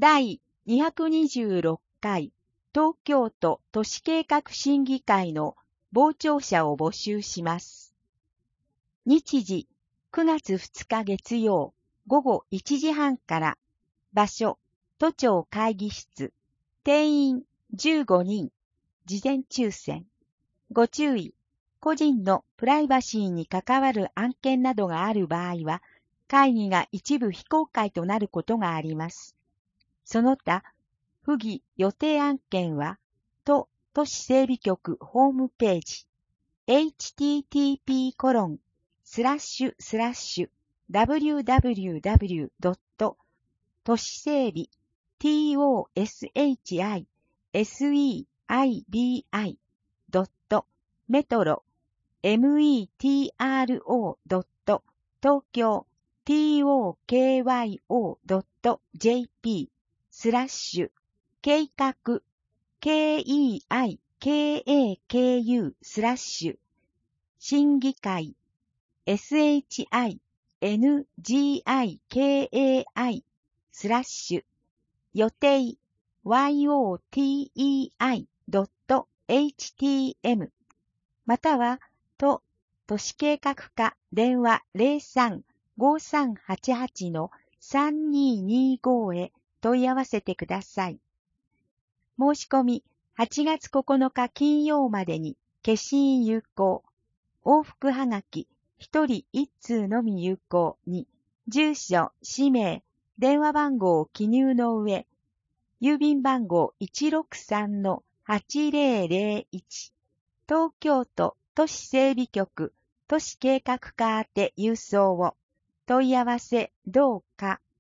第226回東京都都市計画審議会の傍聴者を募集します。日時9月2日月曜午後1時半から、場所都庁会議室、定員15人、事前抽選。ご注意、個人のプライバシーに関わる案件などがある場合は、会議が一部非公開となることがあります。その他、不義予定案件は、都市整備局ホームページ、http://www. 都市整備 toshiseibi.metro metro.tokyo tokyo.jp 計画 keikaku 審議会 shingikai 予定 yotei.htm または都市計画課電話 03-5388-3225 へ問い合わせてください。申し込み8月9日金曜までに消印有効。往復はがき1人1通のみ有効に、住所、氏名、電話番号を記入の上、郵便番号 163-8001、東京都都市整備局都市計画課宛て郵送を。問い合わせどうか。